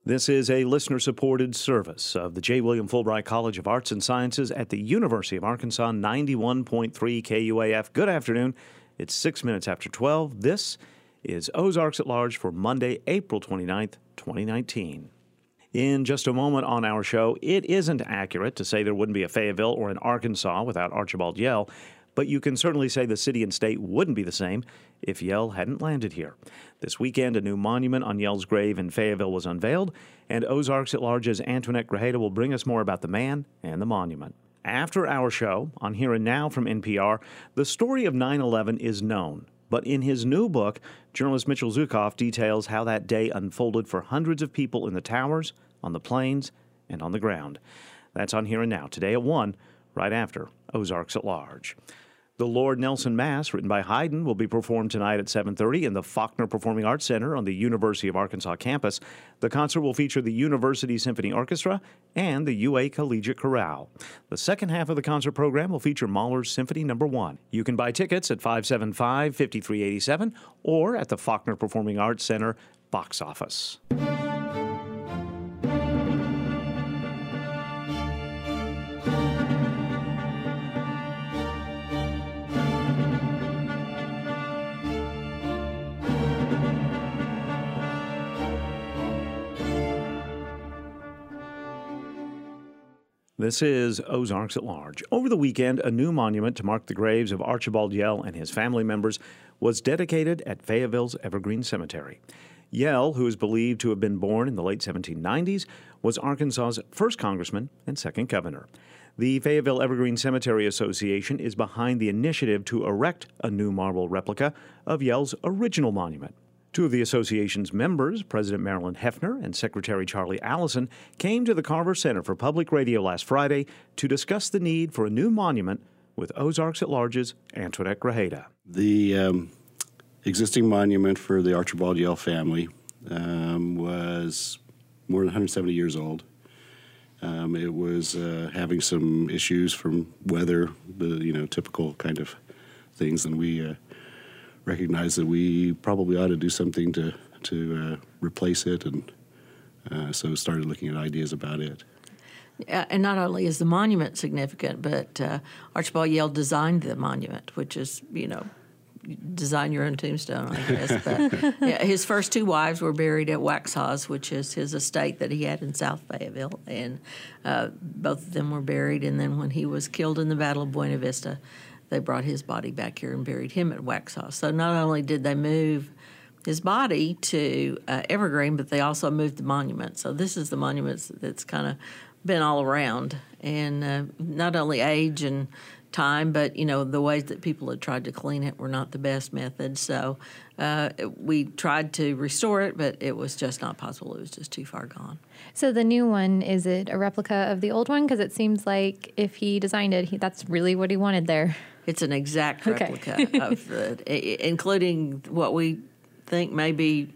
This is a listener-supported service of the J. William Fulbright College of Arts and Sciences at the University of Arkansas, 91.3 KUAF. Good afternoon. It's 6 minutes after 12. This is Ozarks at Large for Monday, April 29th, 2019. In just a moment on our show, it isn't accurate to say there wouldn't be a Fayetteville or an Arkansas without Archibald Yell, but you can certainly say the city and state wouldn't be the same if Yell hadn't landed here. This weekend, a new monument on Yell's grave in Fayetteville was unveiled, and Ozarks at Large's Antoinette Grajeda will bring us more about the man and the monument. After our show, on Here and Now from NPR, the story of 9/11 is known. But in his new book, journalist Mitchell Zukoff details how that day unfolded for hundreds of people in the towers, on the planes, and on the ground. That's on Here and Now, today at 1, right after Ozarks at Large. The Lord Nelson Mass, written by Haydn, will be performed tonight at 7:30 in the Faulkner Performing Arts Center on the University of Arkansas campus. The concert will feature the University Symphony Orchestra and the UA Collegiate Chorale. The second half of the concert program will feature Mahler's Symphony No. 1. You can buy tickets at 575-5387 or at the Faulkner Performing Arts Center box office. This is Ozarks at Large. Over the weekend, a new monument to mark the graves of Archibald Yell and his family members was dedicated at Fayetteville's Evergreen Cemetery. Yell, who is believed to have been born in the late 1790s, was Arkansas's first congressman and second governor. The Fayetteville Evergreen Cemetery Association is behind the initiative to erect a new marble replica of Yell's original monument. Two of the association's members, President Marilyn Hefner and Secretary Charlie Allison, came to the Carver Center for Public Radio last Friday to discuss the need for a new monument with Ozarks at Large's Antoinette Grajeda. The existing monument for the Archibald Yell family was more than 170 years old. It was having some issues from weather, the typical kind of things, and we recognize that we probably ought to do something to replace it, and so started looking at ideas about it. And not only is the monument significant, but Archibald Yell designed the monument, which is, design your own tombstone, I guess. But, his first two wives were buried at Waxhaws, which is his estate that he had in South Fayetteville, and both of them were buried. And then when he was killed in the Battle of Buena Vista, they brought his body back here and buried him at Waxhaw. So not only did they move his body to Evergreen, but they also moved the monument. So this is the monument that's kind of been all around. And not only age and time, but, the ways that people had tried to clean it were not the best method. So we tried to restore it, but it was just not possible. It was just too far gone. So the new one, is it a replica of the old one? Because it seems like if he designed it, that's really what he wanted there. It's an exact replica of including what we think may be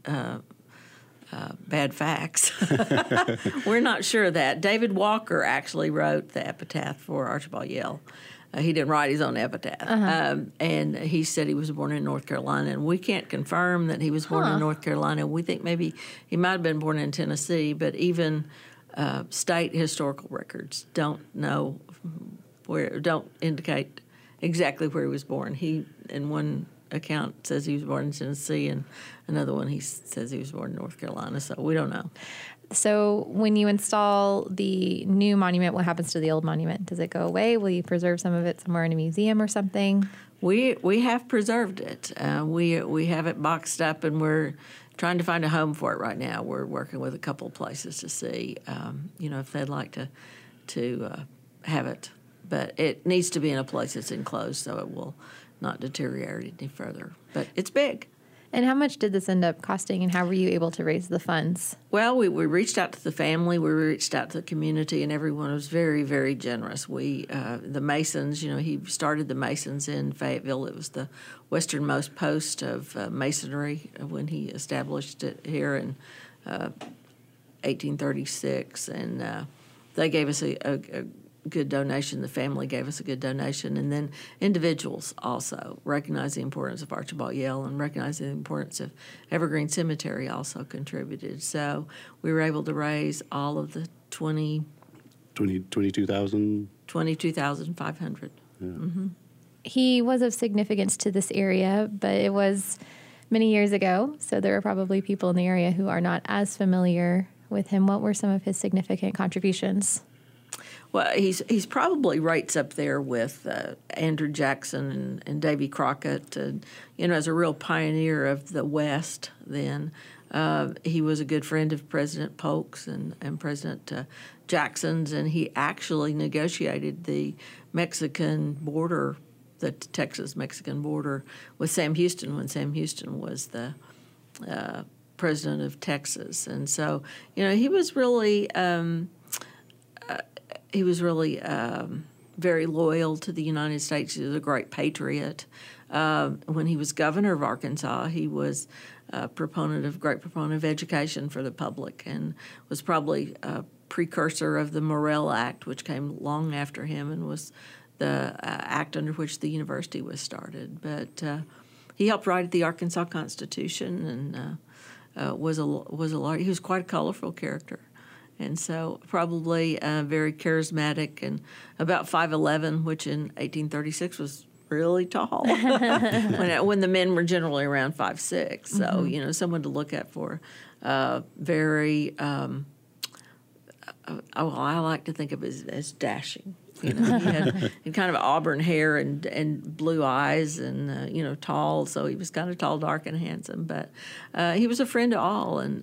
bad facts. We're not sure of that. David Walker actually wrote the epitaph for Archibald Yell. He didn't write his own epitaph. And he said he was born in North Carolina, and we can't confirm that he was born in North Carolina. We think maybe he might have been born in Tennessee, but even state historical records don't indicate exactly where he was born. He, in one account, says he was born in Tennessee, and another one he says he was born in North Carolina, so we don't know. So when you install the new monument, what happens to the old monument? Does it go away? Will you preserve some of it somewhere in a museum or something? We have preserved it. We have it boxed up, and we're trying to find a home for it right now. We're working with a couple of places to see, if they'd like to have it. But it needs to be in a place that's enclosed so it will not deteriorate any further. But it's big. And how much did this end up costing, and how were you able to raise the funds? Well, we reached out to the family, we reached out to the community, and everyone was very, very generous. The Masons, he started the Masons in Fayetteville. It was the westernmost post of Masonry when he established it here in 1836, and they gave us a good donation. The family gave us a good donation. And then individuals also recognize the importance of Archibald Yale and recognize the importance of Evergreen Cemetery also contributed. So we were able to raise all of the 22,000? 22,500. Yeah. Mm-hmm. He was of significance to this area, but it was many years ago, so there are probably people in the area who are not as familiar with him. What were some of his significant contributions? Well, he's probably right up there with Andrew Jackson and Davy Crockett, as a real pioneer of the West then. He was a good friend of President Polk's and President Jackson's, and he actually negotiated the Mexican border, the Texas-Mexican border, with Sam Houston when Sam Houston was the president of Texas. And so, he was really very loyal to the United States. He was a great patriot. When he was governor of Arkansas, he was a great proponent of education for the public, and was probably a precursor of the Morrill Act, which came long after him and was the act under which the university was started. But he helped write the Arkansas Constitution, and he was quite a colorful character. And so probably very charismatic, and about 5'11", which in 1836 was really tall when the men were generally around 5'6". So, someone to look at for very, I like to think of as dashing. He had kind of auburn hair and blue eyes and, tall. So he was kind of tall, dark, and handsome. But he was a friend to all. And,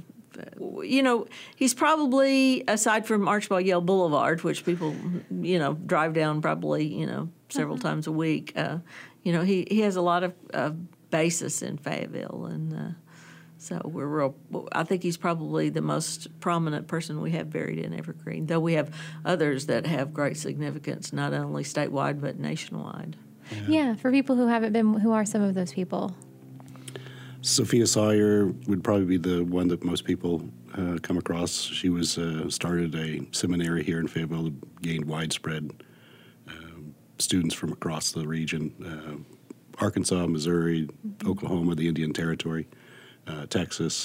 he's probably, aside from Archibald Yale Boulevard, which people, drive down probably, several times a week, he has a lot of basis in Fayetteville. And so I think he's probably the most prominent person we have buried in Evergreen, though we have others that have great significance, not only statewide but nationwide. Yeah, for people who haven't been, who are some of those people? Sophia Sawyer would probably be the one that most people come across. She was started a seminary here in Fayetteville that gained widespread students from across the region, Arkansas, Missouri, Oklahoma, the Indian Territory, Texas.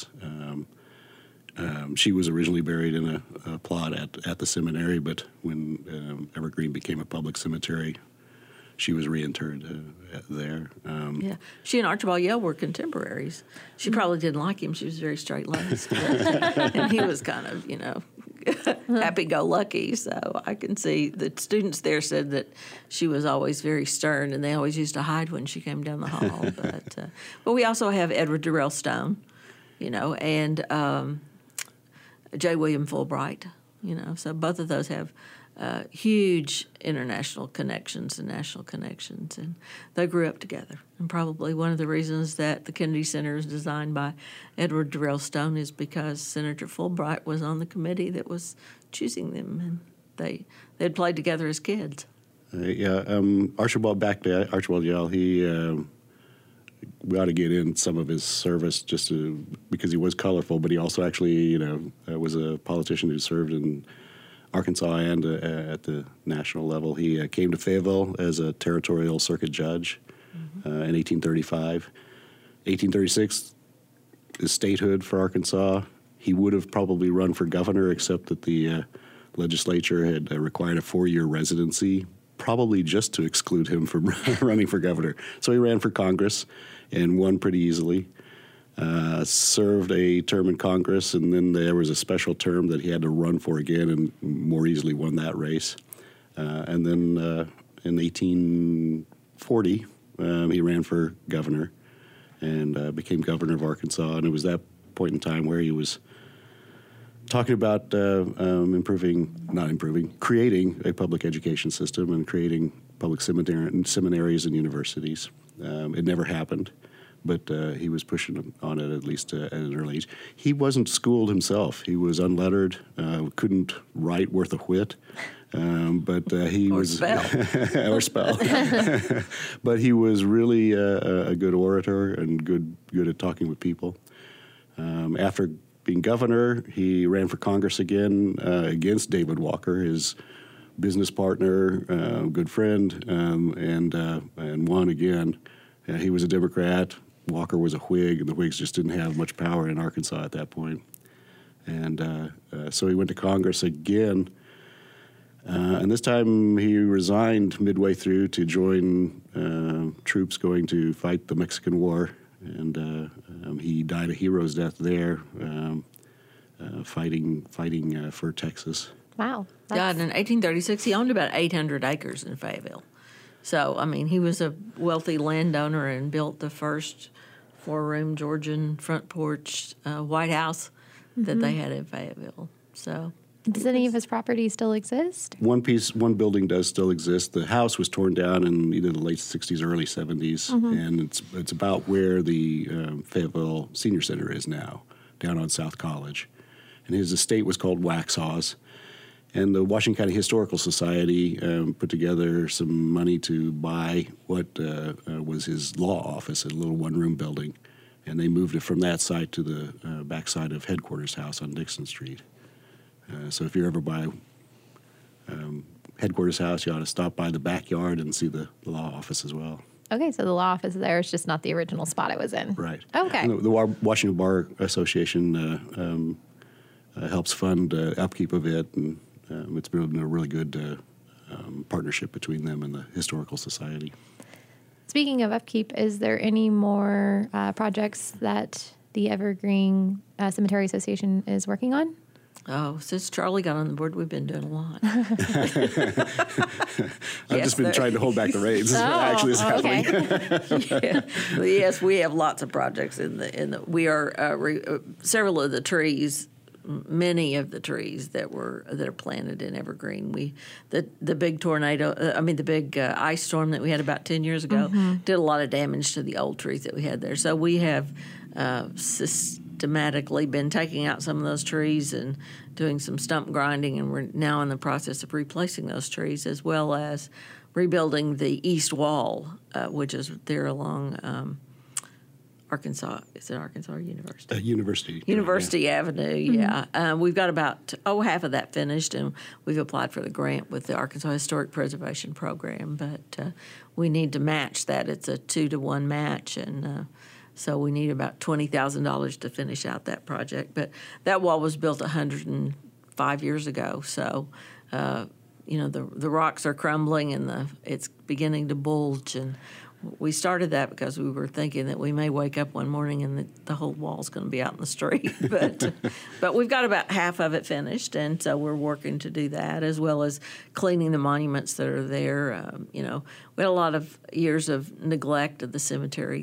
She was originally buried in a plot at the seminary, but when Evergreen became a public cemetery, she was reinterred there. She and Archibald Yale were contemporaries. She probably didn't like him. She was very straight-laced. And he was kind of, happy-go-lucky. So I can see the students there said that she was always very stern, and they always used to hide when she came down the hall. But we also have Edward Durrell Stone, and J. William Fulbright, So both of those have huge international connections and national connections, and they grew up together. And probably one of the reasons that the Kennedy Center is designed by Edward Durrell Stone is because Senator Fulbright was on the committee that was choosing them, and they had played together as kids. Archibald, back to Archibald Yale, we ought to get in some of his service because he was colorful, but he also actually, was a politician who served in Arkansas and at the national level. He came to Fayetteville as a territorial circuit judge in 1835. 1836 is statehood for Arkansas. He would have probably run for governor, except that the legislature had required a 4-year residency, probably just to exclude him from running for governor. So he ran for Congress and won pretty easily. Served a term in Congress, and then there was a special term that he had to run for again, and more easily won that race. And then in 1840, he ran for governor and became governor of Arkansas. And it was that point in time where he was talking about creating a public education system and creating public seminaries and universities. It never happened. But he was pushing on it, at least at an early age. He wasn't schooled himself. He was unlettered, couldn't write worth a whit. But he or was spell. or spell. But he was really a good orator and good at talking with people. After being governor, he ran for Congress again against David Walker, his business partner, good friend, and won again. He was a Democrat. Walker was a Whig, and the Whigs just didn't have much power in Arkansas at that point. And so he went to Congress again. And this time he resigned midway through to join troops going to fight the Mexican War. And he died a hero's death there, fighting for Texas. Wow. Died in 1836. He owned about 800 acres in Fayetteville. So, I mean, he was a wealthy landowner and built the first 4-room Georgian front porch White House that they had in Fayetteville. So, does any of his property still exist? One building does still exist. The house was torn down in either the late 60s or early 70s, and it's about where the Fayetteville Senior Center is now, down on South College. And his estate was called Waxhaws. And the Washington County Historical Society put together some money to buy what was his law office, a little one-room building. And they moved it from that site to the backside of Headquarters House on Dixon Street. So if you're ever by Headquarters House, you ought to stop by the backyard and see the law office as well. Okay, so the law office there is just not the original spot it was in. Right. Okay. And the Washington Bar Association helps fund upkeep of it, and it's been a really good partnership between them and the Historical Society. Speaking of upkeep, is there any more projects that the Evergreen Cemetery Association is working on? Oh, since Charlie got on the board, we've been doing a lot. I've just been trying to hold back the reins. Actually, is happening. Yes, we have lots of projects in the. We are several of the trees. Many of the trees that are planted in Evergreen. The big tornado, the big ice storm that we had about 10 years ago did a lot of damage to the old trees that we had there. So we have systematically been taking out some of those trees and doing some stump grinding, and we're now in the process of replacing those trees, as well as rebuilding the east wall, which is there along Arkansas. Is it Arkansas or University? University Avenue, yeah. We've got about half of that finished, and we've applied for the grant with the Arkansas Historic Preservation Program, but we need to match that. It's a 2-to-1 match, and so we need about $20,000 to finish out that project. But that wall was built 105 years ago, so the rocks are crumbling and it's beginning to bulge, and we started that because we were thinking that we may wake up one morning and the whole wall's going to be out in the street. But we've got about half of it finished, and so we're working to do that, as well as cleaning the monuments that are there. We had a lot of years of neglect of the cemetery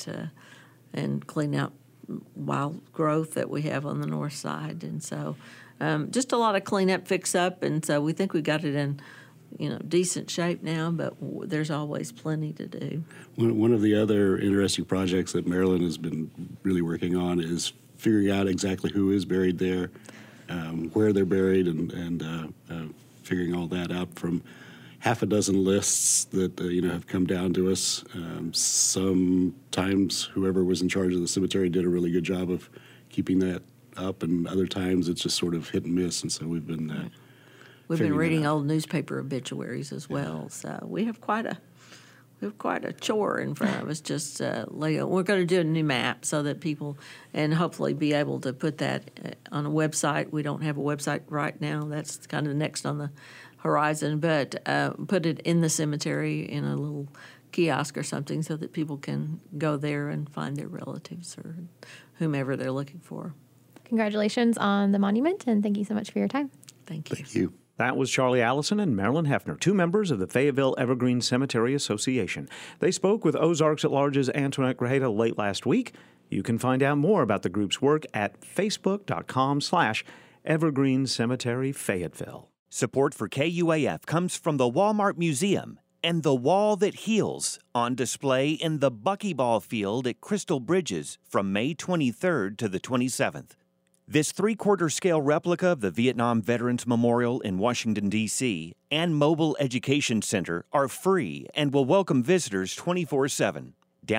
and cleaning out wild growth that we have on the north side. And so just a lot of cleanup, fix up, and so we think we got it in decent shape now, but there's always plenty to do. One of the other interesting projects that Marilyn has been really working on is figuring out exactly who is buried there, where they're buried, and figuring all that out from half a dozen lists that have come down to us. Sometimes whoever was in charge of the cemetery did a really good job of keeping that up, and other times it's just sort of hit and miss, and so we've been We've been reading old newspaper obituaries as well, so we have quite a chore in front of us. Just we're going to do a new map so that people, and hopefully be able to put that on a website. We don't have a website right now. That's kind of next on the horizon, but put it in the cemetery in a little kiosk or something so that people can go there and find their relatives or whomever they're looking for. Congratulations on the monument, and thank you so much for your time. Thank you. Thank you. That was Charlie Allison and Marilyn Hefner, 2 members of the Fayetteville Evergreen Cemetery Association. They spoke with Ozarks at Large's Antoinette Grajeda late last week. You can find out more about the group's work at facebook.com/Evergreen Cemetery Fayetteville. Support for KUAF comes from the Walmart Museum and The Wall That Heals, on display in the Buckyball Field at Crystal Bridges from May 23rd to the 27th. This 3/4 scale replica of the Vietnam Veterans Memorial in Washington, D.C. and Mobile Education Center are free and will welcome visitors 24/7.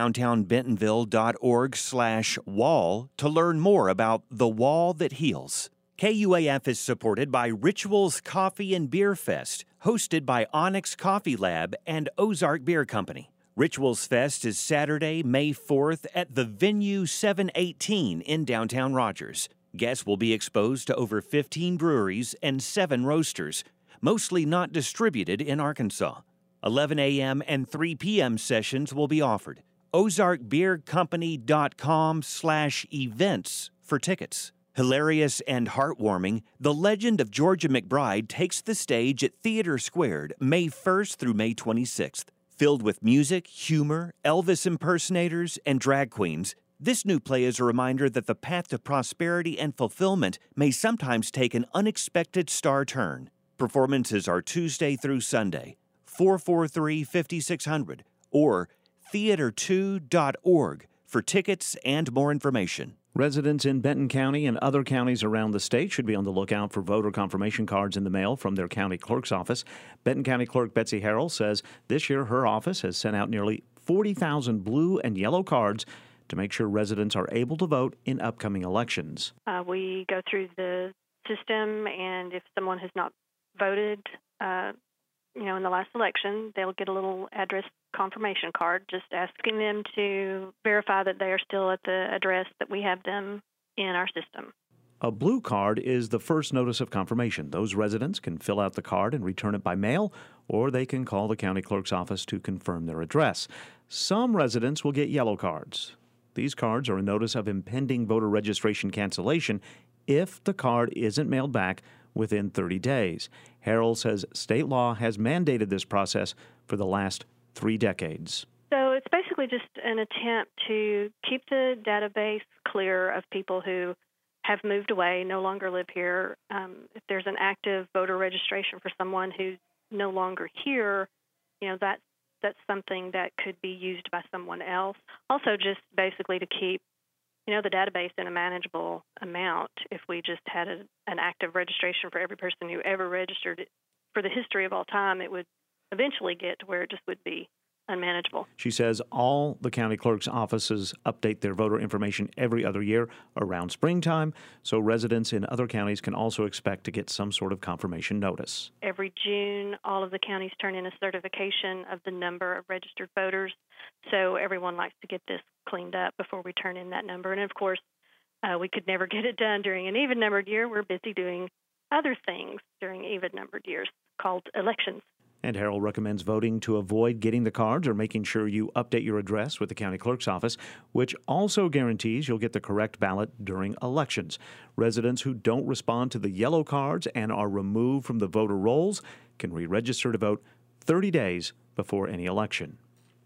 DowntownBentonville.org/wall to learn more about The Wall That Heals. KUAF is supported by Rituals Coffee and Beer Fest, hosted by Onyx Coffee Lab and Ozark Beer Company. Rituals Fest is Saturday, May 4th at the Venue 718 in downtown Rogers. Guests will be exposed to over 15 breweries and 7 roasters, mostly not distributed in Arkansas. 11 a.m. and 3 p.m. sessions will be offered. OzarkBeerCompany.com/events for tickets. Hilarious and heartwarming, The Legend of Georgia McBride takes the stage at Theater Squared May 1st through May 26th. Filled with music, humor, Elvis impersonators, and drag queens, this new play is a reminder that the path to prosperity and fulfillment may sometimes take an unexpected star turn. Performances are Tuesday through Sunday, 443-5600 or theater2.org for tickets and more information. Residents in Benton County and other counties around the state should be on the lookout for voter confirmation cards in the mail from their county clerk's office. Benton County Clerk Betsy Harrell says this year her office has sent out nearly 40,000 blue and yellow cards to make sure residents are able to vote in upcoming elections. We go through the system, and if someone has not voted, in the last election, they'll get a little address confirmation card just asking them to verify that they are still at the address that we have them in our system. A blue card is the first notice of confirmation. Those residents can fill out the card and return it by mail, or they can call the county clerk's office to confirm their address. Some residents will get yellow cards. These cards are a notice of impending voter registration cancellation if the card isn't mailed back within 30 days. Harrell says state law has mandated this process for the last 3 decades. So it's basically just an attempt to keep the database clear of people who have moved away, no longer live here. If there's an active voter registration for someone who's no longer here, that's something that could be used by someone else. Also, just basically to keep the database in a manageable amount. If we just had an active registration for every person who ever registered for the history of all time, it would eventually get to where it just would be unmanageable. She says all the county clerk's offices update their voter information every other year around springtime, so residents in other counties can also expect to get some sort of confirmation notice. Every June, all of the counties turn in a certification of the number of registered voters, so everyone likes to get this cleaned up before we turn in that number. And of course, we could never get it done during an even-numbered year. We're busy doing other things during even-numbered years called elections. And Harrell recommends voting to avoid getting the cards or making sure you update your address with the county clerk's office, which also guarantees you'll get the correct ballot during elections. Residents who don't respond to the yellow cards and are removed from the voter rolls can re-register to vote 30 days before any election.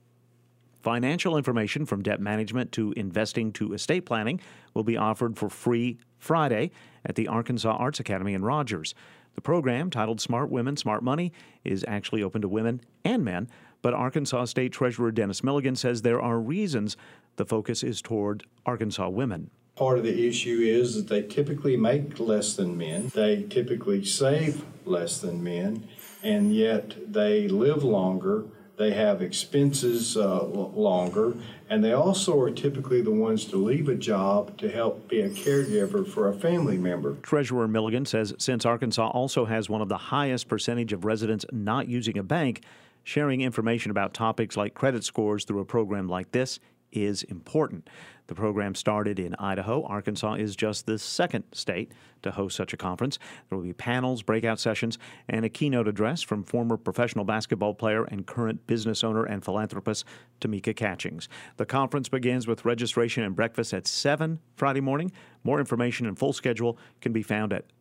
Financial information from debt management to investing to estate planning will be offered for free Friday at the Arkansas Arts Academy in Rogers. The program, titled Smart Women, Smart Money, is actually open to women and men, but Arkansas State Treasurer Dennis Milligan says there are reasons the focus is toward Arkansas women. Part of the issue is that they typically make less than men. They typically save less than men, and yet they live longer. They have expenses longer, and they also are typically the ones to leave a job to help be a caregiver for a family member. Treasurer Milligan says since Arkansas also has one of the highest percentage of residents not using a bank, sharing information about topics like credit scores through a program like this is important. The program started in Idaho. Arkansas is just the second state to host such a conference. There will be panels, breakout sessions, and a keynote address from former professional basketball player and current business owner and philanthropist Tamika Catchings. The conference begins with registration and breakfast at 7 Friday morning. More information and full schedule can be found at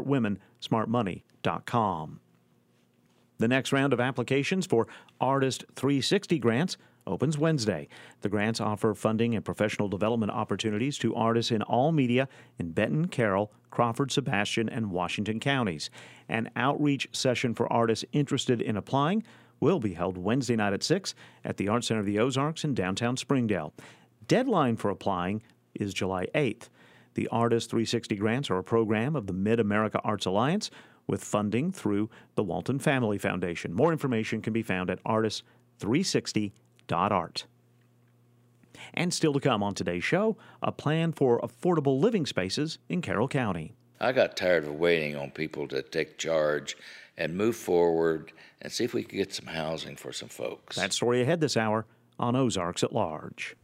smartwomensmartmoney.com. The next round of applications for Artist 360 grants opens Wednesday. The grants offer funding and professional development opportunities to artists in all media in Benton, Carroll, Crawford, Sebastian, and Washington counties. An outreach session for artists interested in applying will be held Wednesday night at 6 at the Art Center of the Ozarks in downtown Springdale. Deadline for applying is July 8th. The Artist 360 grants are a program of the Mid-America Arts Alliance with funding through the Walton Family Foundation. More information can be found at artist360.art. And still to come on today's show, a plan for affordable living spaces in Carroll County. I got tired of waiting on people to take charge and move forward and see if we can get some housing for some folks. That story ahead this hour on Ozarks at Large.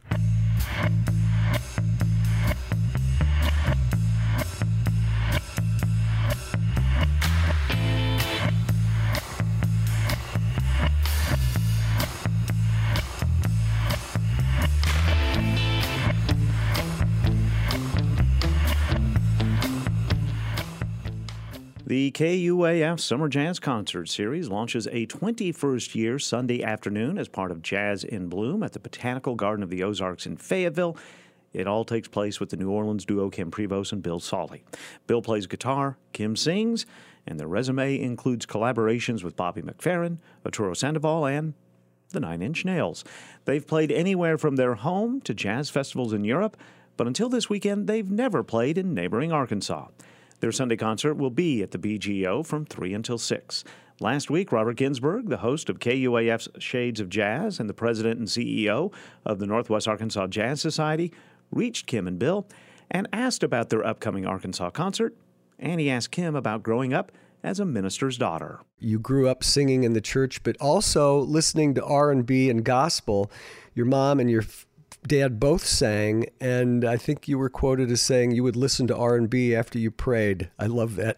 The KUAF Summer Jazz Concert Series launches a 21st year Sunday afternoon as part of Jazz in Bloom at the Botanical Garden of the Ozarks in Fayetteville. It all takes place with the New Orleans duo Kim Prevost and Bill Sawley. Bill plays guitar, Kim sings, and their resume includes collaborations with Bobby McFerrin, Arturo Sandoval, and the Nine Inch Nails. They've played anywhere from their home to jazz festivals in Europe, but until this weekend, they've never played in neighboring Arkansas. Their Sunday concert will be at the BGO from 3 until 6. Last week, Robert Ginsburg, the host of KUAF's Shades of Jazz and the president and CEO of the Northwest Arkansas Jazz Society, reached Kim and Bill and asked about their upcoming Arkansas concert, and he asked Kim about growing up as a minister's daughter. You grew up singing in the church, but also listening to R&B and gospel. Your mom and your Dad both sang, and I think you were quoted as saying you would listen to R&B after you prayed. I love that.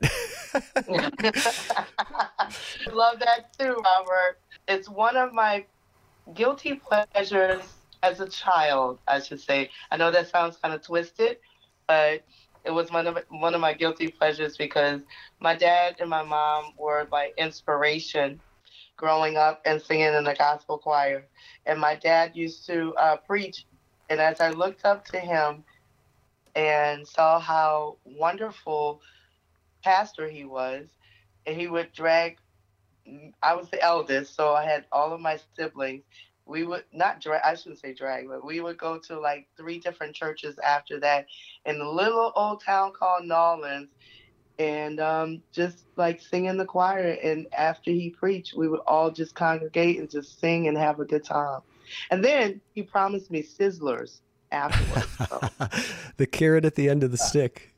Love that too, Robert. It's one of my guilty pleasures as a child, I should say. I know that sounds kind of twisted, but it was one of my guilty pleasures because my dad and my mom were my inspiration growing up and singing in the gospel choir. And my dad used to preach. And as I looked up to him and saw how wonderful pastor he was, and he would drag, I was the eldest, so I had all of my siblings. We would not drag, I shouldn't say drag, but we would go to like 3 different churches after that in a little old town called Nolens, and just like sing in the choir. And after he preached, we would all just congregate and just sing and have a good time. And then he promised me Sizzlers afterwards. So. The carrot at the end of the stick.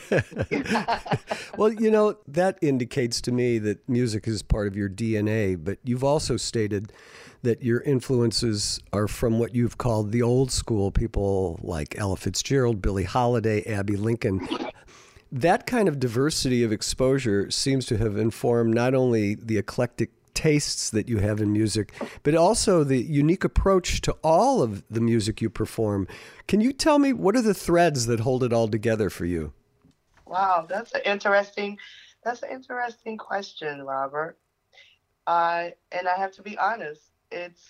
Well, you know, that indicates to me that music is part of your DNA, but you've also stated that your influences are from what you've called the old school, people like Ella Fitzgerald, Billie Holiday, Abbey Lincoln. That kind of diversity of exposure seems to have informed not only the eclectic tastes that you have in music, but also the unique approach to all of the music you perform. Can you tell me what are the threads that hold it all together for you? Wow, that's an interesting question, Robert. And I have to be honest, it's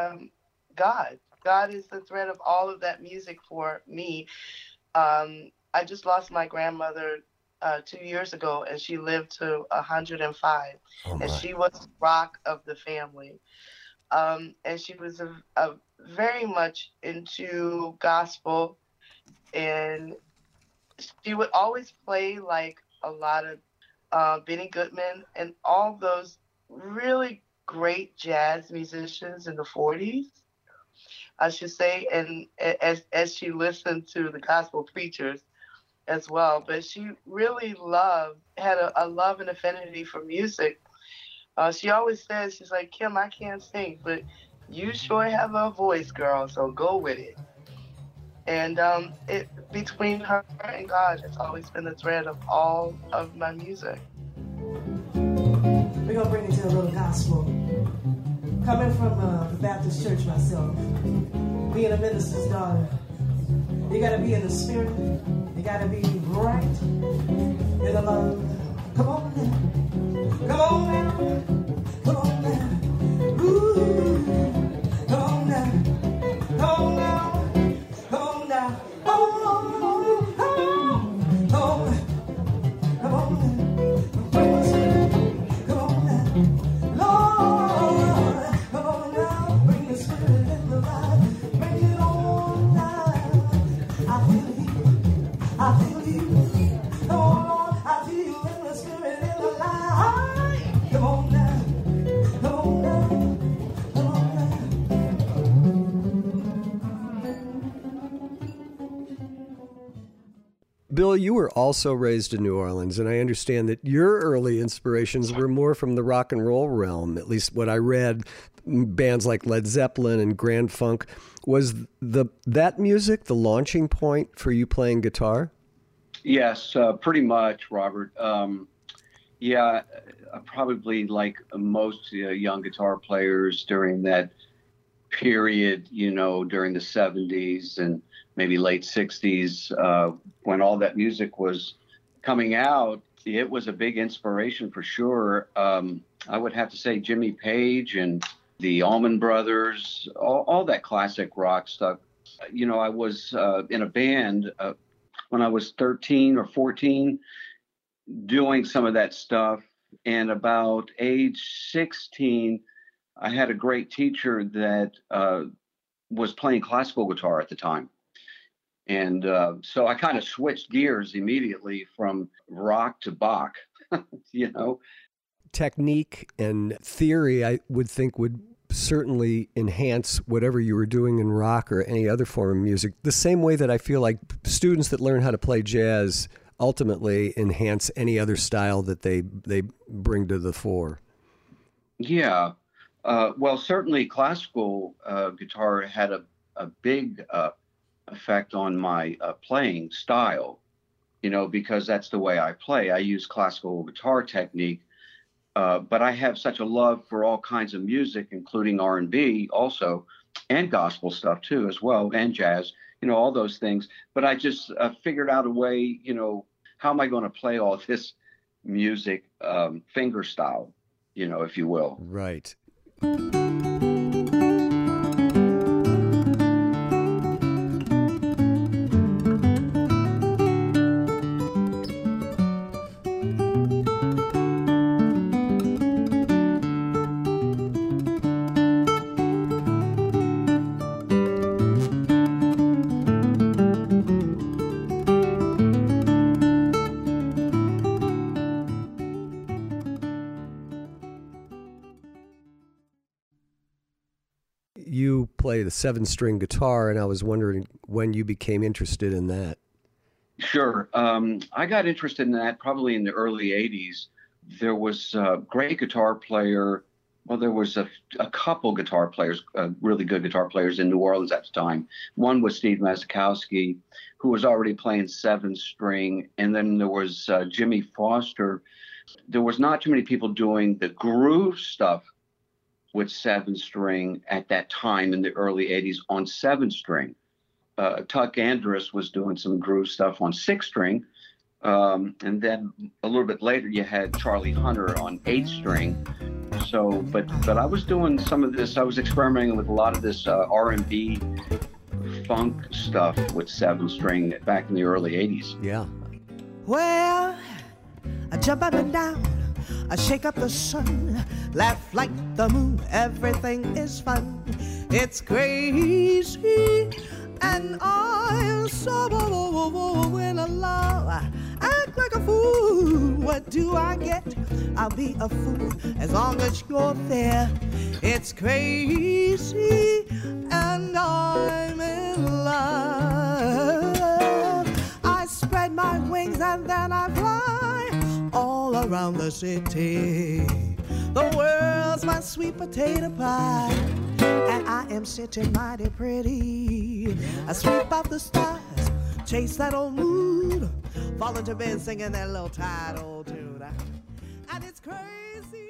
God. God is the thread of all of that music for me. I just lost my grandmother 2 years ago, and she lived to 105. And she was the rock of the family. And she was a very much into gospel, and she would always play like a lot of Benny Goodman and all those really great jazz musicians in the 40s, I should say, and as she listened to the gospel preachers as well. But she really had a love and affinity for music. She always says, she's like, Kim, I can't sing, but you sure have a voice, girl, so go with it. And between her and God, it's always been the thread of all of my music. We're going to bring it to a little gospel. Coming from the Baptist church myself, being a minister's daughter, you got to be in the spirit. You got to be right in the love. Come on now. Come on now. Come on now. Ooh. Come on now. Come on now. Come on now. Oh, come on. Come on. Come on now. Bring the spirit. Come on now. Lord, come on now. Bring the spirit in the light. Bring it on now. I feel you. I feel you. Oh, Lord, I feel you in the spirit in the light. Bill, you were also raised in New Orleans, and I understand that your early inspirations were more from the rock and roll realm, at least what I read. Bands like Led Zeppelin and Grand Funk. Was that music the launching point for you playing guitar? Yes, pretty much, Robert. Yeah, probably like most young guitar players during that period, during the 70s and maybe late 60s, when all that music was coming out, it was a big inspiration for sure. I would have to say Jimmy Page and the Allman Brothers, all that classic rock stuff. I was in a band when I was 13 or 14 doing some of that stuff. And about age 16, I had a great teacher that was playing classical guitar at the time. And so I kind of switched gears immediately from rock to Bach, Technique and theory, I would think, would certainly enhance whatever you were doing in rock or any other form of music, the same way that I feel like students that learn how to play jazz ultimately enhance any other style that they bring to the fore. Yeah. Well, certainly classical guitar had a big effect on my playing style, because that's the way I play. I use classical guitar technique. But I have such a love for all kinds of music, including R&B also, and gospel stuff too, as well, and jazz, all those things. But I just figured out a way, how am I going to play all this music finger style, if you will. Right. You play the 7-string guitar, and I was wondering when you became interested in that. Sure. I got interested in that probably in the early 80s. There was a great guitar player. Well, there was a couple guitar players, really good guitar players in New Orleans at the time. One was Steve Masikowski, who was already playing 7-string. And then there was Jimmy Foster. There was not too many people doing the groove stuff with 7-string at that time in the early 80s on 7-string. Tuck Andrus was doing some groove stuff on 6-string. And then a little bit later, you had Charlie Hunter on 8-string. So, but I was doing some of this. I was experimenting with a lot of this R&B funk stuff with 7-string back in the early 80s. Yeah. Well, I jump up and down, I shake up the sun, laugh like the moon, everything is fun. It's crazy, and I'm so in love. Act like a fool, what do I get? I'll be a fool as long as you're there. It's crazy, and I'm in love. I spread my wings and then I fly all around the city. The world's my sweet potato pie, and I am sitting mighty pretty. I sweep out the stars, chase that old mood, fall into bed singing that little tired old tune, and it's crazy.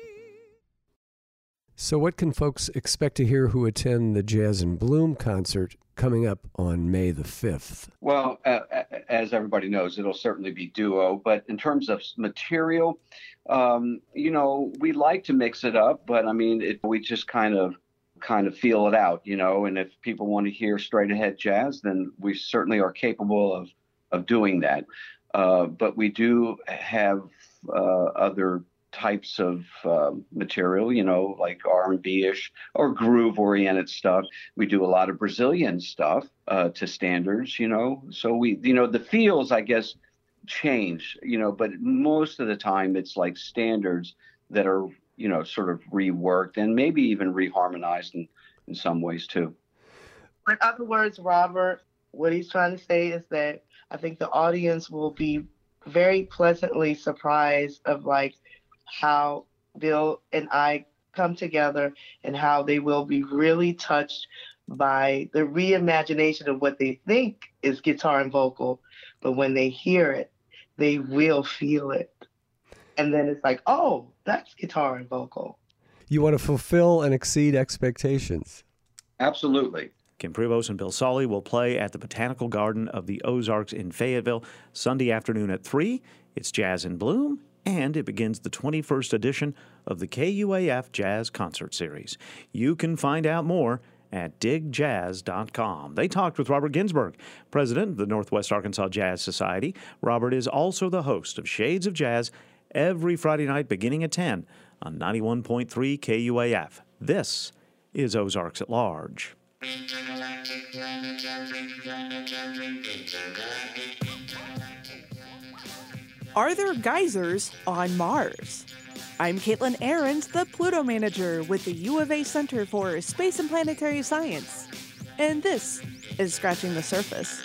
So what can folks expect to hear who attend the Jazz in Bloom concert coming up on May the 5th? Well, as everybody knows, it'll certainly be duo. But in terms of material, we like to mix it up. But I mean, we just kind of feel it out, And if people want to hear straight ahead jazz, then we certainly are capable of doing that. But we do have other types of material, like R&B-ish or groove-oriented stuff. We do a lot of Brazilian stuff to standards, So we, the feels, I guess, change, but most of the time it's like standards that are, sort of reworked and maybe even reharmonized in some ways too. In other words, Robert, what he's trying to say is that I think the audience will be very pleasantly surprised of like how Bill and I come together and how they will be really touched by the reimagination of what they think is guitar and vocal, but when they hear it, they will feel it. And then it's like, oh, that's guitar and vocal. You want to fulfill and exceed expectations. Absolutely. Kim Prevost and Bill Solly will play at the Botanical Garden of the Ozarks in Fayetteville Sunday afternoon at 3. It's Jazz in Bloom, and it begins the 21st edition of the KUAF Jazz Concert Series. You can find out more at digjazz.com. They talked with Robert Ginsburg, president of the Northwest Arkansas Jazz Society. Robert is also the host of Shades of Jazz every Friday night beginning at 10 on 91.3 KUAF. This is Ozarks at Large. Are there geysers on Mars? I'm Caitlin Ahrens, the Pluto Manager with the U of A Center for Space and Planetary Science. And this is Scratching the Surface.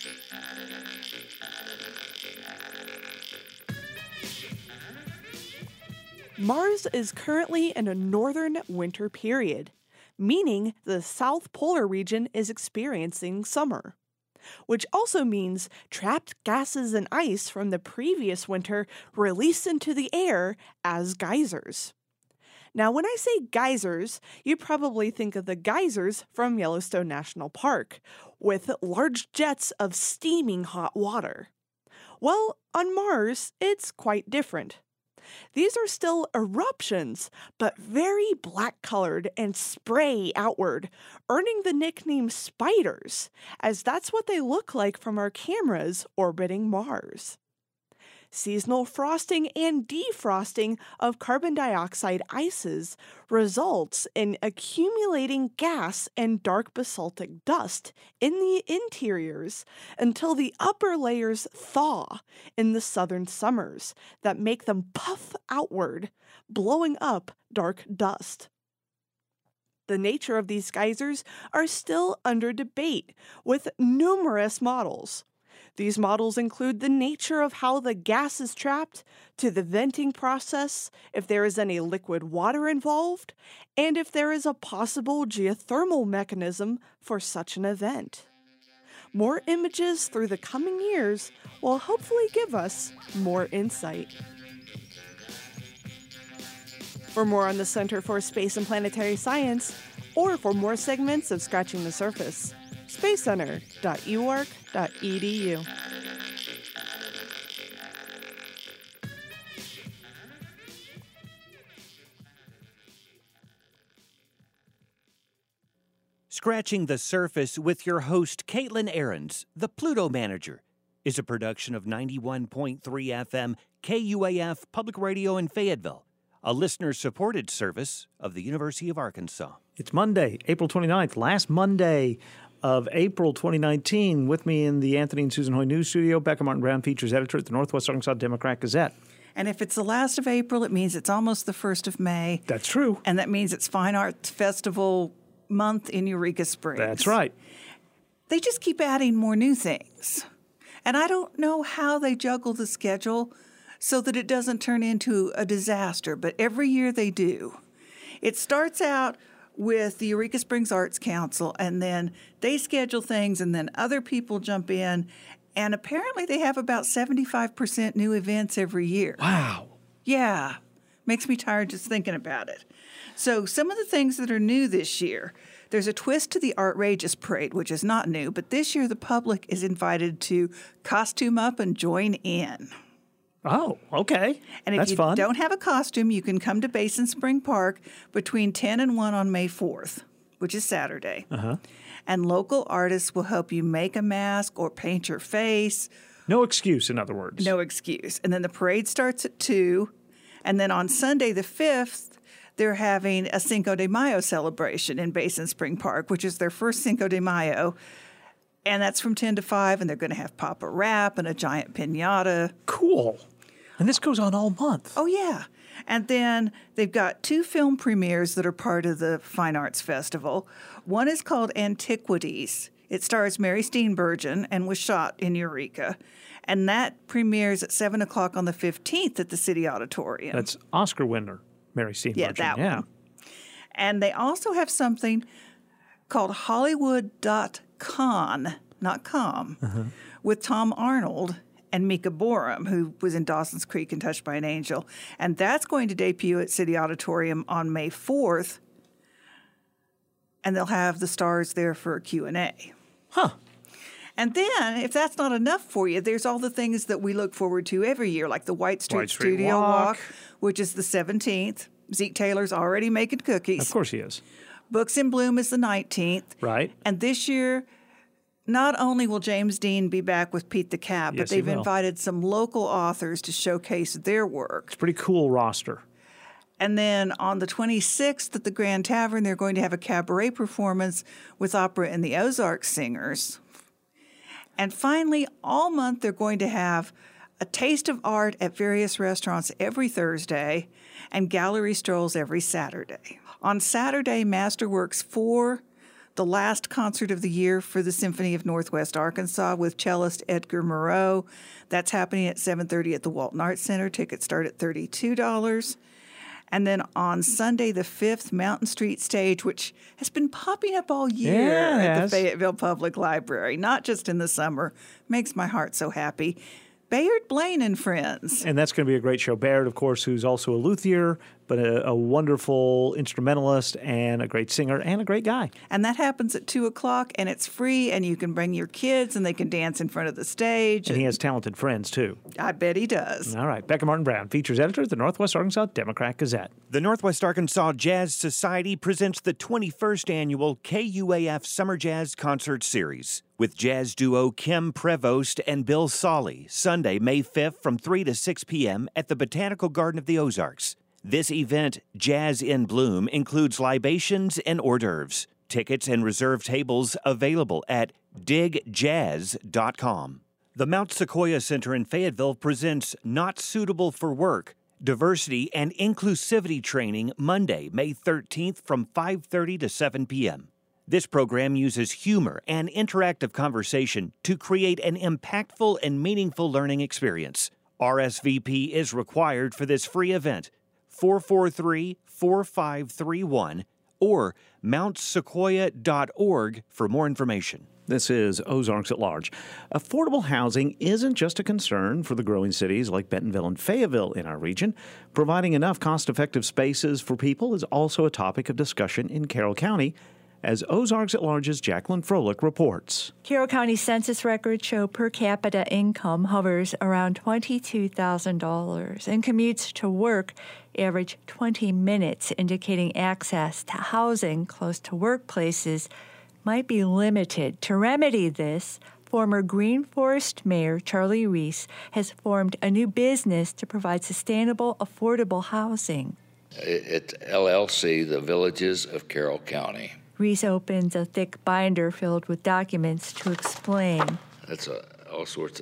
Mars is currently in a northern winter period, meaning the South Polar region is experiencing summer, which also means trapped gases and ice from the previous winter release into the air as geysers. Now, when I say geysers, you probably think of the geysers from Yellowstone National Park, with large jets of steaming hot water. Well, on Mars, it's quite different. These are still eruptions, but very black-colored and spray outward, earning the nickname spiders, as that's what they look like from our cameras orbiting Mars. Seasonal frosting and defrosting of carbon dioxide ices results in accumulating gas and dark basaltic dust in the interiors until the upper layers thaw in the southern summers that make them puff outward, blowing up dark dust. The nature of these geysers are still under debate, with numerous models. These models include the nature of how the gas is trapped, to the venting process, if there is any liquid water involved, and if there is a possible geothermal mechanism for such an event. More images through the coming years will hopefully give us more insight. For more on the Center for Space and Planetary Science, or for more segments of Scratching the Surface, spacecenter.uark.edu. Scratching the Surface with your host, Caitlin Ahrens, the Pluto Manager, is a production of 91.3 FM KUAF Public Radio in Fayetteville, a listener-supported service of the University of Arkansas. It's Monday, April 29th, last Monday of April 2019. With me in the Anthony and Susan Hoy News Studio, Becca Martin Brown, features editor at the Northwest Arkansas Democrat Gazette. And if it's the last of April, it means it's almost the 1st of May. That's true. And that means it's Fine Arts Festival month in Eureka Springs. That's right. They just keep adding more new things. And I don't know how they juggle the schedule so that it doesn't turn into a disaster, but every year they do. It starts out with the Eureka Springs Arts Council, and then they schedule things, and then other people jump in, and apparently they have about 75% new events every year. Wow. Yeah. Makes me tired just thinking about it. So some of the things that are new this year, there's a twist to the Artrageous Parade, which is not new, but this year the public is invited to costume up and join in. Oh, okay. And if you don't have a costume, you can come to Basin Spring Park between 10 and 1 on May 4th, which is Saturday. And local artists will help you make a mask or paint your face. No excuse, in other words. No excuse. And then the parade starts at 2. And then on Sunday the 5th, they're having a Cinco de Mayo celebration in Basin Spring Park, which is their first Cinco de Mayo. And that's from 10 to 5, and they're going to have Papa Rap and a giant piñata. Cool. And this goes on all month. Oh, yeah. And then they've got 2 film premieres that are part of the Fine Arts Festival. One is called Antiquities. It stars Mary Steenburgen and was shot in Eureka. And that premieres at 7 o'clock on the 15th at the City Auditorium. That's Oscar winner, Mary Steenburgen. Yeah, that one. And they also have something called Hollywood.com, not com, with Tom Arnold and Mika Borum, who was in Dawson's Creek and Touched by an Angel. And that's going to debut at City Auditorium on May 4th. And they'll have the stars there for a Q&A. Huh. And then, if that's not enough for you, there's all the things that we look forward to every year, like the White Street Studio Walk, which is the 17th. Zeke Taylor's already making cookies. Of course he is. Books in Bloom is the 19th. Right. And this year, not only will James Dean be back with Pete the Cat, but they've invited some local authors to showcase their work. It's a pretty cool roster. And then on the 26th at the Grand Tavern, they're going to have a cabaret performance with Opera and the Ozark Singers. And finally, all month, they're going to have a taste of art at various restaurants every Thursday and gallery strolls every Saturday. On Saturday, Masterworks 4, the last concert of the year for the Symphony of Northwest Arkansas with cellist Edgar Moreau. That's happening at 7:30 at the Walton Arts Center. Tickets start at $32. And then on Sunday the 5th, Mountain Street Stage, which has been popping up all year at the Fayetteville Public Library, not just in the summer. Makes my heart so happy. Bayard Blaine and Friends. And that's going to be a great show. Bayard, of course, who's also a luthier, but a wonderful instrumentalist and a great singer and a great guy. And that happens at 2 o'clock, and it's free, and you can bring your kids, and they can dance in front of the stage. And he has talented friends, too. I bet he does. All right. Becca Martin Brown, features editor at the Northwest Arkansas Democrat Gazette. The Northwest Arkansas Jazz Society presents the 21st annual KUAF Summer Jazz Concert Series with jazz duo Kim Prevost and Bill Solly, Sunday, May 5th from 3 to 6 p.m. at the Botanical Garden of the Ozarks. This event, Jazz in Bloom, includes libations and hors d'oeuvres. Tickets and reserved tables available at digjazz.com. The Mount Sequoia Center in Fayetteville presents Not Suitable for Work, Diversity and Inclusivity Training Monday, May 13th from 5:30 to 7 p.m. This program uses humor and interactive conversation to create an impactful and meaningful learning experience. RSVP is required for this free event. 443-4531 or mountsequoia.org for more information. This is Ozarks at Large. Affordable housing isn't just a concern for the growing cities like Bentonville and Fayetteville in our region. Providing enough cost-effective spaces for people is also a topic of discussion in Carroll County, as Ozarks at Large's Jacqueline Froelich reports. Carroll County census records show per capita income hovers around $22,000 and commutes to work average 20 minutes, indicating access to housing close to workplaces might be limited. To remedy this, former Green Forest Mayor Charlie Reese has formed a new business to provide sustainable, affordable housing. It's LLC, the Villages of Carroll County. Reese opens a thick binder filled with documents to explain. That's all sorts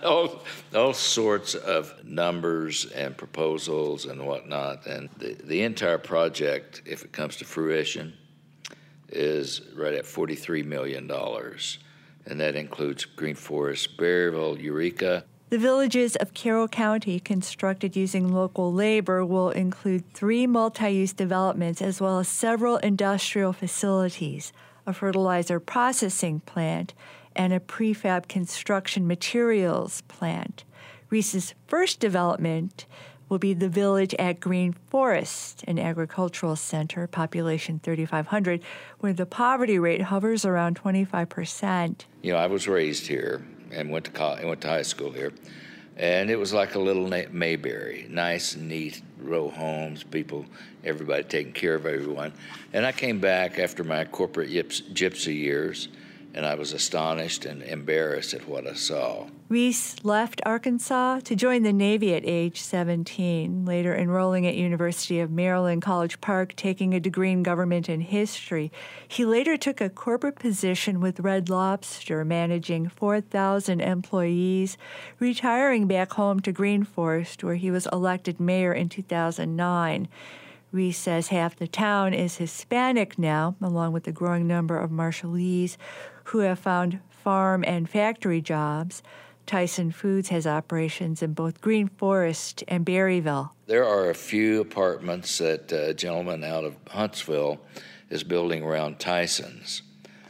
of numbers and proposals and whatnot. And the entire project, if it comes to fruition, is right at $43 million. And that includes Green Forest, Berryville, Eureka. The villages of Carroll County, constructed using local labor, will include 3 multi-use developments as well as several industrial facilities, a fertilizer processing plant, and a prefab construction materials plant. Reese's first development will be the village at Green Forest, an agricultural center, population 3,500, where the poverty rate hovers around 25%. You know, I was raised here and went to high school here, and it was like a little Mayberry, nice, neat row homes, people, everybody taking care of everyone. And I came back after my corporate gypsy years, and I was astonished and embarrassed at what I saw. Reese left Arkansas to join the Navy at age 17, later enrolling at University of Maryland College Park, taking a degree in government and history. He later took a corporate position with Red Lobster, managing 4,000 employees, retiring back home to Green Forest, where he was elected mayor in 2009. Reese says half the town is Hispanic now, along with the growing number of Marshallese who have found farm and factory jobs. Tyson Foods has operations in both Green Forest and Berryville. There are a few apartments that a gentleman out of Huntsville is building around Tyson's.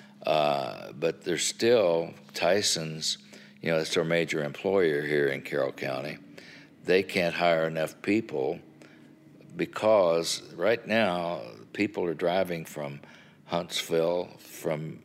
But there's still Tyson's, it's our major employer here in Carroll County. They can't hire enough people because right now people are driving from Huntsville, from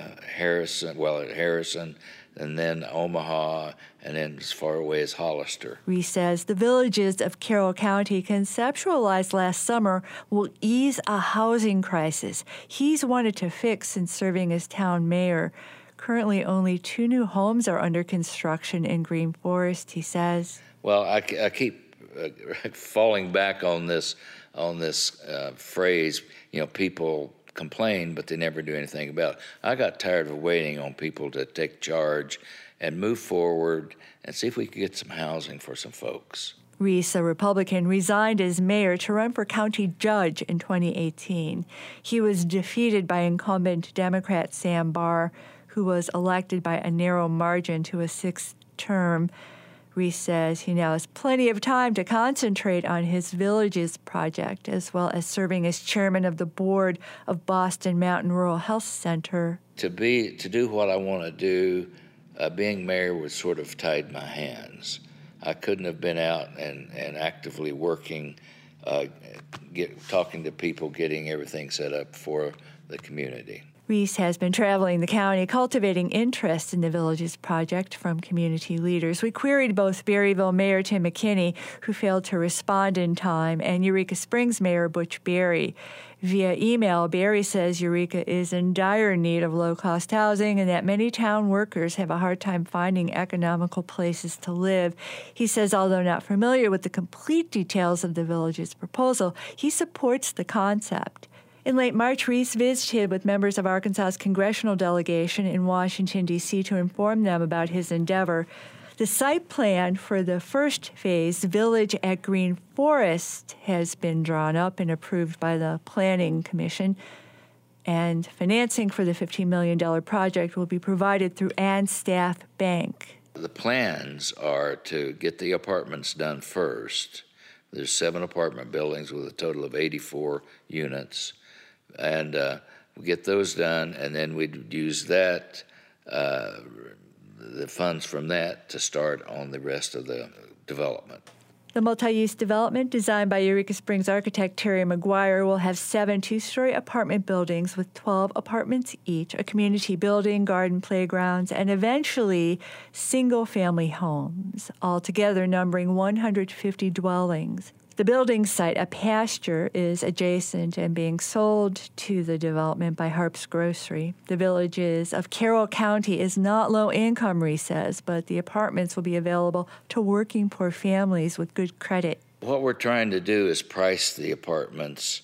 Harrison, and then Omaha, and then as far away as Hollister. Reese says the villages of Carroll County, conceptualized last summer, will ease a housing crisis he's wanted to fix since serving as town mayor. Currently, only 2 new homes are under construction in Green Forest, he says. Well, I keep falling back on this phrase, people complain, but they never do anything about it. I got tired of waiting on people to take charge and move forward and see if we could get some housing for some folks. Reese, a Republican, resigned as mayor to run for county judge in 2018. He was defeated by incumbent Democrat Sam Barr, who was elected by a narrow margin to a 6th term. Reese says he now has plenty of time to concentrate on his Villages project, as well as serving as chairman of the board of Boston Mountain Rural Health Center. To do what I want to do, being mayor was sort of tied my hands. I couldn't have been out and actively working, talking to people, getting everything set up for the community. Reese has been traveling the county, cultivating interest in the Villages project from community leaders. We queried both Berryville Mayor Tim McKinney, who failed to respond in time, and Eureka Springs Mayor Butch Berry. Via email, Berry says Eureka is in dire need of low-cost housing and that many town workers have a hard time finding economical places to live. He says, although not familiar with the complete details of the Villages proposal, he supports the concept. In late March, Reese visited with members of Arkansas's congressional delegation in Washington, D.C. to inform them about his endeavor. The site plan for the first phase, Village at Green Forest, has been drawn up and approved by the Planning Commission, and financing for the $15 million project will be provided through Anstaff Bank. The plans are to get the apartments done first. There's 7 apartment buildings with a total of 84 units. And we get those done, and then we'd use that, the funds from that, to start on the rest of the development. The multi-use development, designed by Eureka Springs architect Terry McGuire, will have 7 two-story apartment buildings with 12 apartments each, a community building, garden, playgrounds, and eventually single-family homes, altogether numbering 150 dwellings. The building site, a pasture, is adjacent and being sold to the development by Harp's Grocery. The Villages of Carroll County is not low-income, Reese says, but the apartments will be available to working poor families with good credit. What we're trying to do is price the apartments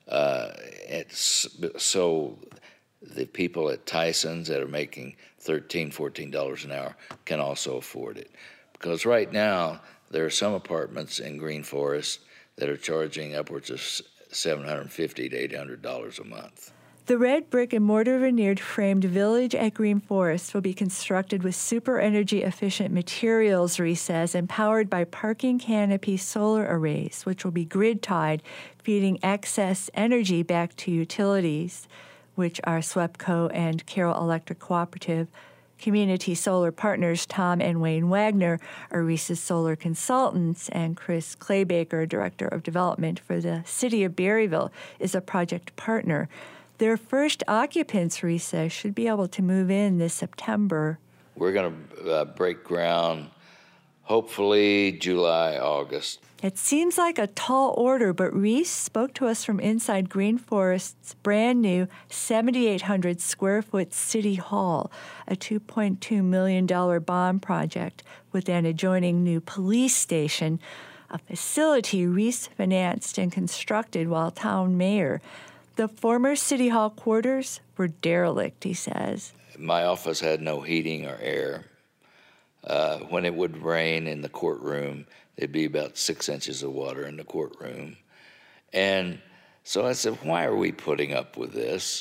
so the people at Tyson's that are making $13, $14 an hour can also afford it. Because right now, there are some apartments in Green Forest that are charging upwards of $750 to $800 a month. The red brick and mortar veneered framed Village at Green Forest will be constructed with super energy efficient materials, Reese says, and powered by parking canopy solar arrays, which will be grid tied, feeding excess energy back to utilities, which are SWEPCO and Carroll Electric Cooperative. Community solar partners Tom and Wayne Wagner are Reese's solar consultants, and Chris Claybaker, Director of Development for the City of Berryville, is a project partner. Their first occupants, Reese says, should be able to move in this September. We're going to break ground hopefully July, August. It seems like a tall order, but Reese spoke to us from inside Green Forest's brand new 7,800 square foot City Hall, a $2.2 million bond project with an adjoining new police station, a facility Reese financed and constructed while town mayor. The former City Hall quarters were derelict, he says. My office had no heating or air. When it would rain in the courtroom, there'd be about 6 inches of water in the courtroom. And so I said, why are we putting up with this?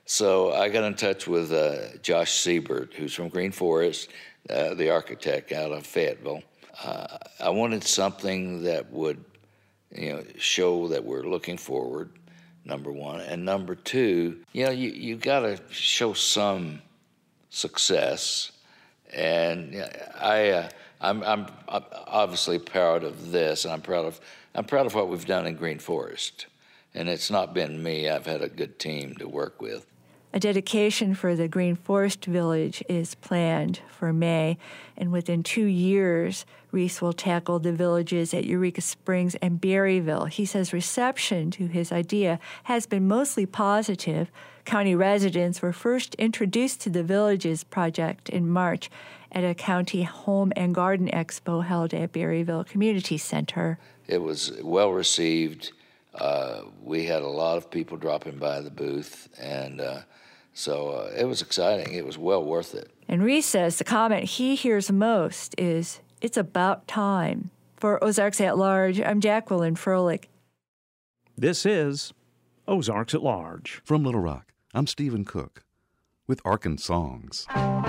So I got in touch with Josh Siebert, who's from Green Forest, the architect out of Fayetteville. I wanted something that would, show that we're looking forward, number one. And number two, you got to show some success. And I'm obviously proud of this, and I'm proud of what we've done in Green Forest. And it's not been me. I've had a good team to work with. A dedication for the Green Forest Village is planned for May, and within 2 years, Reese will tackle the villages at Eureka Springs and Berryville. He says reception to his idea has been mostly positive. County residents were first introduced to the Villages project in March at a county home and garden expo held at Berryville Community Center. It was well received. We had a lot of people dropping by the booth, and so it was exciting. It was well worth it. And Reese says the comment he hears most is, "It's about time." For Ozarks at Large, I'm Jacqueline Froelich. This is Ozarks at Large. From Little Rock, I'm Stephen Cook with Arkansongs.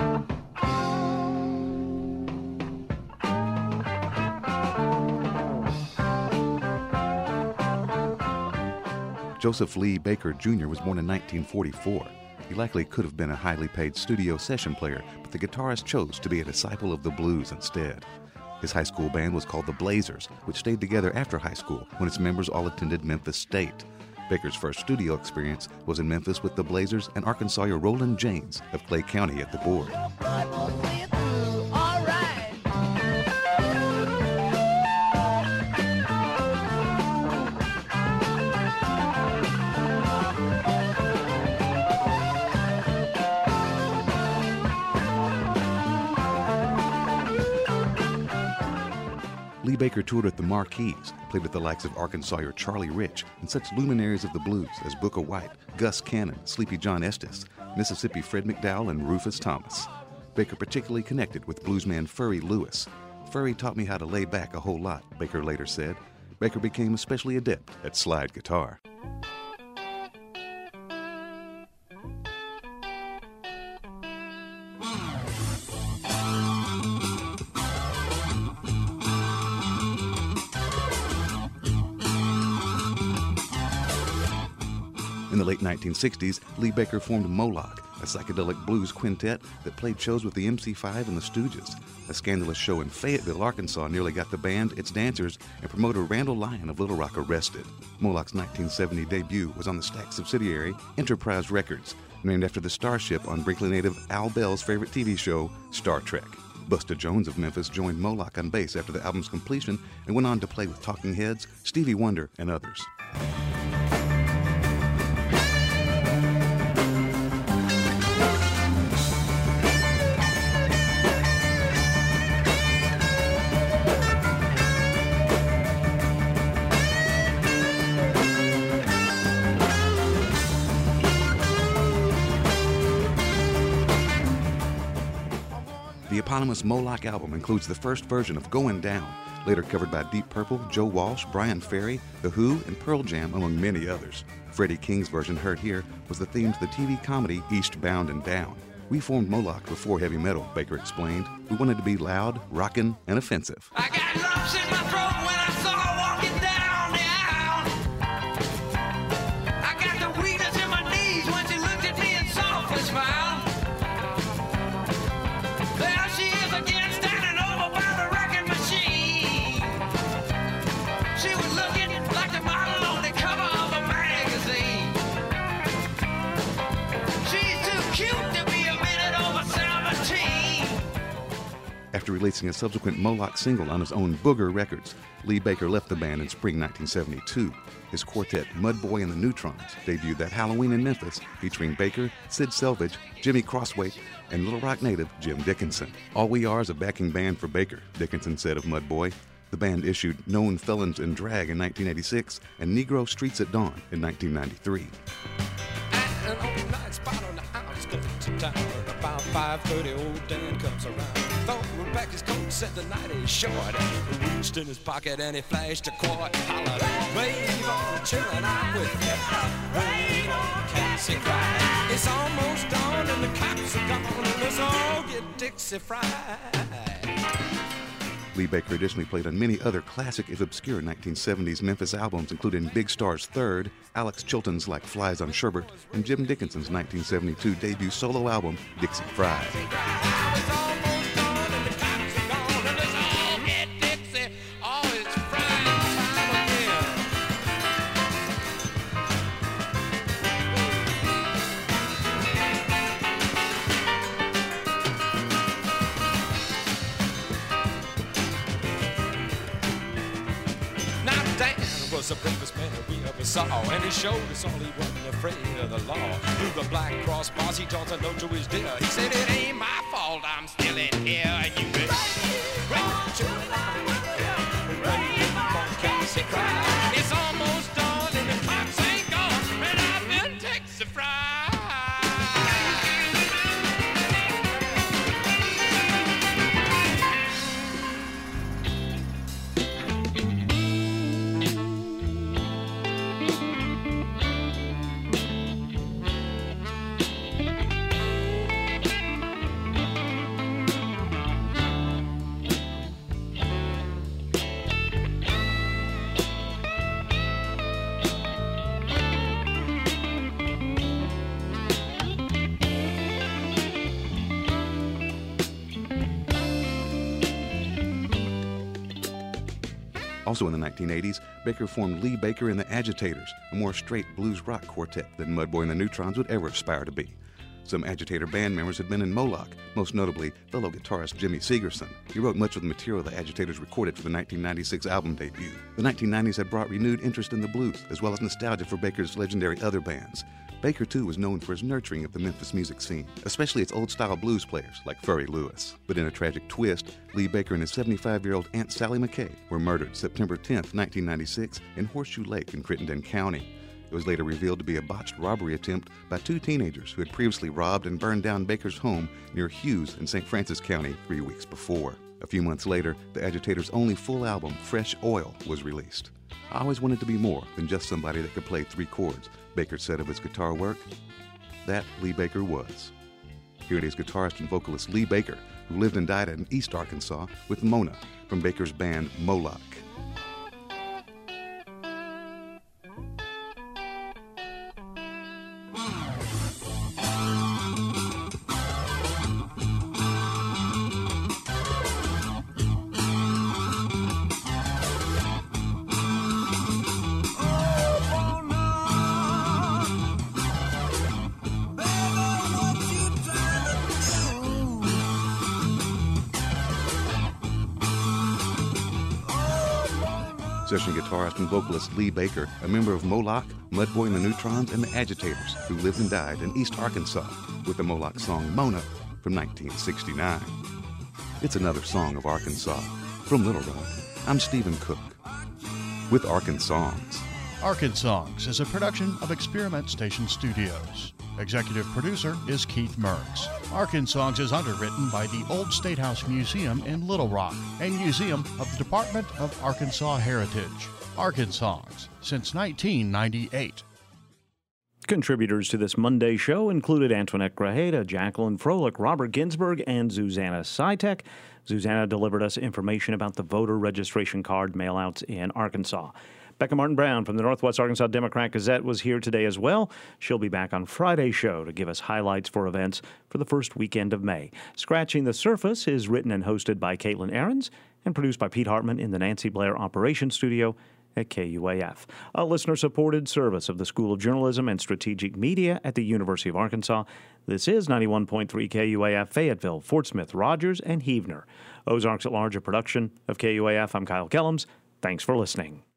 Joseph Lee Baker Jr. was born in 1944. He likely could have been a highly paid studio session player, but the guitarist chose to be a disciple of the blues instead. His high school band was called the Blazers, which stayed together after high school when its members all attended Memphis State. Baker's first studio experience was in Memphis with the Blazers and Arkansawyer Roland James of Clay County at the board. Lee Baker toured with the Marquees, played with the likes of Arkansawyer Charlie Rich and such luminaries of the blues as Booker White, Gus Cannon, Sleepy John Estes, Mississippi Fred McDowell, and Rufus Thomas. Baker particularly connected with bluesman Furry Lewis. Furry taught me how to lay back a whole lot, Baker later said. Baker became especially adept at slide guitar. In the late 1960s, Lee Baker formed Moloch, a psychedelic blues quintet that played shows with the MC5 and the Stooges. A scandalous show in Fayetteville, Arkansas nearly got the band, its dancers, and promoter Randall Lyon of Little Rock arrested. Moloch's 1970 debut was on the Stax subsidiary Enterprise Records, named after the starship on Brinkley native Al Bell's favorite TV show, Star Trek. Busta Jones of Memphis joined Moloch on bass after the album's completion and went on to play with Talking Heads, Stevie Wonder, and others. The eponymous Moloch album includes the first version of Going Down, later covered by Deep Purple, Joe Walsh, Brian Ferry, The Who, and Pearl Jam, among many others. Freddie King's version heard here was the theme to the TV comedy Eastbound and Down. We formed Moloch before heavy metal, Baker explained. We wanted to be loud, rockin', and offensive. I got lumps in my throat when I saw her walking down the aisle. I got the weakness in my knees when she looked at me and softly smiled. There she is again, standing over by the wrecking machine. She was looking like the model on the cover of a magazine. She's too cute to be a minute over 17. After releasing a subsequent Moloch single on his own Booger Records, Lee Baker left the band in spring 1972. His quartet, Mudboy and the Neutrons, debuted that Halloween in Memphis, featuring Baker, Sid Selvage, Jimmy Crossway, and Little Rock native Jim Dickinson. All we are is a backing band for Baker, Dickinson said of Mudboy. The band issued Known Felons in Drag in 1986 and Negro Streets at Dawn in 1993. An overnight spot on the outskirts of town. About 5:30, old Dan comes around. Throwing back his coat, said the night is short. He reached in his pocket and he flashed a quart. Hollered, wave on, chillin' out with you. Wave on, Cassie Clyde. It's almost dawn and the cops are gone, and let's all get Dixie fried. Lee Baker additionally played on many other classic, if obscure, 1970s Memphis albums, including Big Star's Third, Alex Chilton's Like Flies on Sherbert, and Jim Dickinson's 1972 debut solo album, Dixie Fried. Was the bravest man we ever saw, and he showed us all he wasn't afraid of the law. Through the Black Cross bars, he taught a note to his dear. He said, it ain't my fault I'm still in here, and you been it's almost dawn and the cops ain't gone, and I've been Dixie fried. Also in the 1980s, Baker formed Lee Baker and the Agitators, a more straight blues rock quartet than Mudboy and the Neutrons would ever aspire to be. Some Agitator band members had been in Moloch, most notably fellow guitarist Jimmy Segerson. He wrote much of the material the Agitators recorded for the 1996 album debut. The 1990s had brought renewed interest in the blues, as well as nostalgia for Baker's legendary other bands. Baker, too, was known for his nurturing of the Memphis music scene, especially its old-style blues players like Furry Lewis. But in a tragic twist, Lee Baker and his 75-year-old Aunt Sally McKay were murdered September 10, 1996, in Horseshoe Lake in Crittenden County. It was later revealed to be a botched robbery attempt by two teenagers who had previously robbed and burned down Baker's home near Hughes in St. Francis County 3 weeks before. A few months later, the Agitators' only full album, Fresh Oil, was released. I always wanted to be more than just somebody that could play 3 chords, Baker said of his guitar work. That Lee Baker was. Here it is guitarist and vocalist Lee Baker, who lived and died in East Arkansas, with Mona from Baker's band Moloch. Session guitarist and vocalist Lee Baker, a member of Moloch, Mudboy and the Neutrons, and the Agitators, who lived and died in East Arkansas, with the Moloch song Mona from 1969. It's another song of Arkansas. From Little Rock, I'm Stephen Cook with Arkansongs. Arkansongs is a production of Experiment Station Studios. Executive producer is Keith Mertz. Arkansongs is underwritten by the Old State House Museum in Little Rock, a museum of the Department of Arkansas Heritage. Arkansongs since 1998. Contributors to this Monday show included Antoinette Grajeda, Jacqueline Froelich, Robert Ginsburg, and Susanna Sitek. Susanna delivered us information about the voter registration card mailouts in Arkansas. Becca Martin Brown from the Northwest Arkansas Democrat-Gazette was here today as well. She'll be back on Friday's show to give us highlights for events for the first weekend of May. Scratching the Surface is written and hosted by Caitlin Ahrens and produced by Pete Hartman in the Nancy Blair Operations Studio at KUAF, a listener-supported service of the School of Journalism and Strategic Media at the University of Arkansas. This is 91.3 KUAF, Fayetteville, Fort Smith, Rogers, and Heavener. Ozarks at Large, a production of KUAF. I'm Kyle Kellums. Thanks for listening.